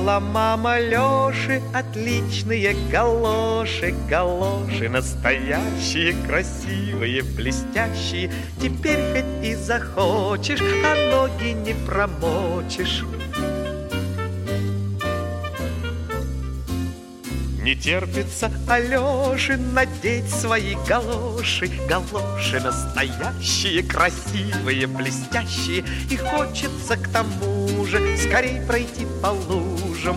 Купила мама Лёши отличные галоши, галоши настоящие, красивые, блестящие. Теперь хоть и захочешь, а ноги не промочишь. Не терпится Алёше надеть свои галоши, галоши настоящие, красивые, блестящие. И хочется к тому же скорей пройти по лужам.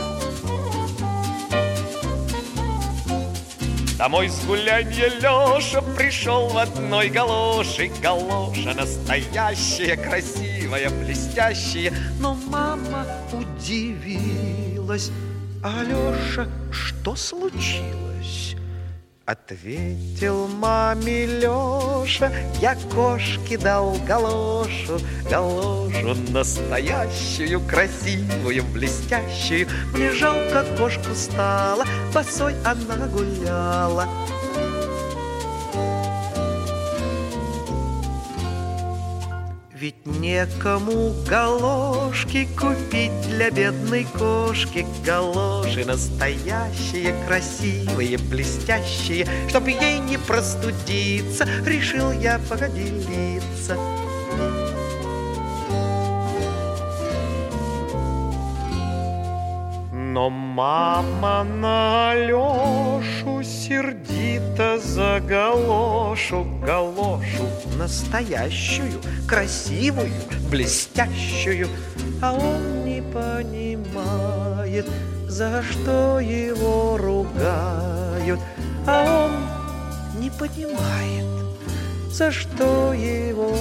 Домой с гулянья Лёша пришел в одной галоши, галоша настоящая, красивая, блестящая. Но мама удивилась. Алёша, что случилось? Ответил маме Лёша: я кошке дал галошу, галошу настоящую, красивую, блестящую. Мне жалко кошку стало, босой она гуляла. Ведь некому галошки купить для бедной кошки. Галоши настоящие, красивые, блестящие. Чтоб ей не простудиться, решил я поделиться. Но мама на Алёшу сердито за галошу, галошу настоящую, красивую, блестящую. А он не понимает, за что его ругают. А он не понимает, за что его